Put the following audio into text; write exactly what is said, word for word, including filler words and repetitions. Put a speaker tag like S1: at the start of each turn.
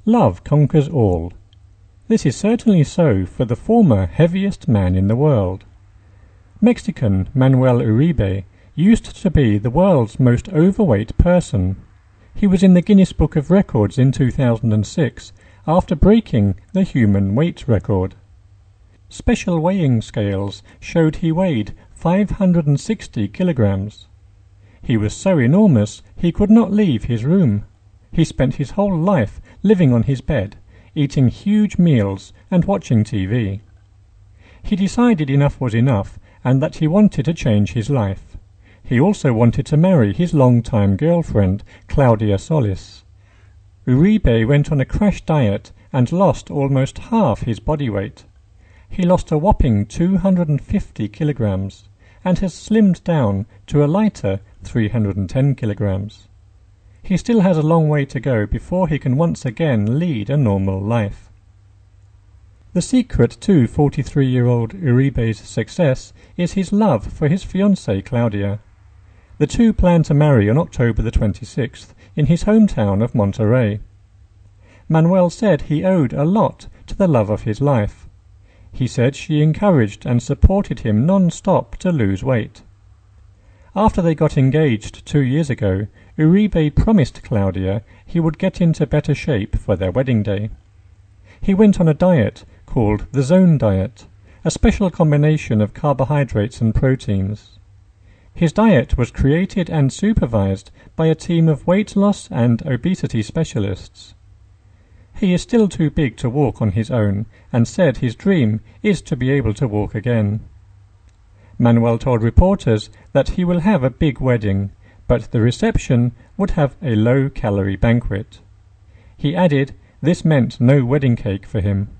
S1: Love conquers all. This is certainly so for the former heaviest man in the world. Mexican Manuel Uribe used to be the world's most overweight person. He was in the Guinness Book of Records in two thousand six after breaking the human weight record. Special weighing scales showed he weighed five hundred sixty kilograms. He was so enormous he could not leave his room. He spent his whole life living on his bed, eating huge meals and watching T V. He decided enough was enough and that he wanted to change his life. He also wanted to marry his long-time girlfriend, Claudia Solis. Uribe went on a crash diet and lost almost half his body weight. He lost a whopping two hundred fifty kilograms and has slimmed down to a lighter three hundred ten kilograms. He still has a long way to go before he can once again lead a normal life. The secret to forty-three-year-old Uribe's success is his love for his fiancée Claudia. The two plan to marry on October the twenty-sixth in his hometown of Monterrey. Manuel said he owed a lot to the love of his life. He said she encouraged and supported him non-stop to lose weight. After they got engaged two years ago, Uribe promised Claudia he would get into better shape for their wedding day. He went on a diet called the Zone Diet, a special combination of carbohydrates and proteins. His diet was created and supervised by a team of weight loss and obesity specialists. He is still too big to walk on his own and said his dream is to be able to walk again. Manuel told reporters that he will have a big wedding, but the reception would have a low-calorie banquet. He added this meant no wedding cake for him.